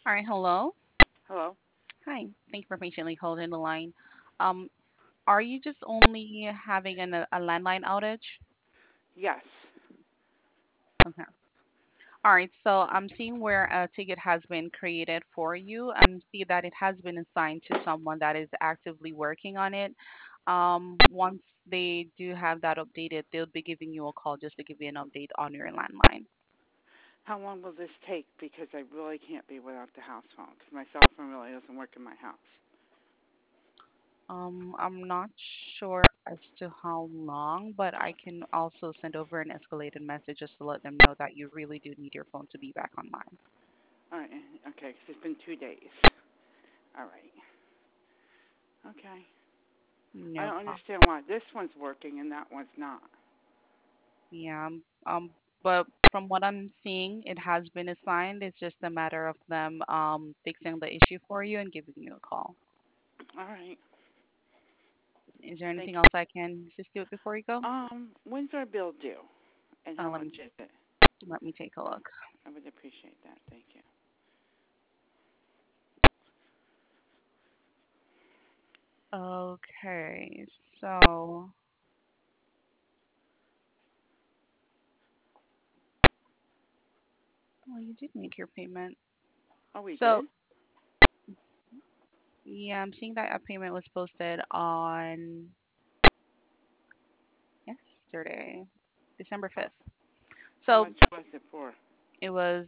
All right, hello. Hello? Hi. Thank you for patiently holding the line. Um, are you just only having a landline outage? Yes. Okay. All right, so I'm seeing where a ticket has been created for you and see that it has been assigned to someone that is actively working on it. Once they do have that updated, they'll be giving you a call just to give you an update on your landline. How long will this take? Because I really can't be without the house phone because my cell phone really doesn't work in my house. I'm not sure as to how long, but I can also send over an escalated message just to let them know that you really do need your phone to be back online. All right. Okay. 'Cause it's been 2 days. All right. Okay. I No don't problem. understand why this one's working and that one's not. Yeah, but from what I'm seeing, it has been assigned. It's just a matter of them fixing the issue for you and giving you a call. All right. Is there Thank anything you. else I can assist you with before you go? When's our bill due? And how Let much me is it? take a look. I would appreciate that. Thank you. Okay, so well, you did make your payment. Oh, we So did? yeah, I'm seeing that a payment was posted on yesterday, December Oh, 5th. how So much was it for? it was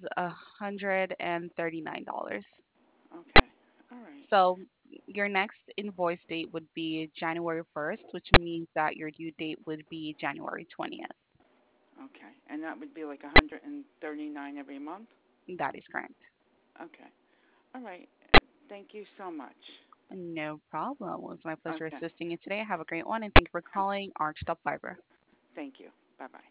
$139. Okay. All right. So your next invoice date would be January 1st, which means that your due date would be January 20th. Okay. And that would be like 139 every month? That is correct. Okay. All right. Thank you so much. No problem. It was my pleasure Okay. assisting you today. Have a great one, and thank you for calling Arched Up Fiber. Thank you. Bye bye.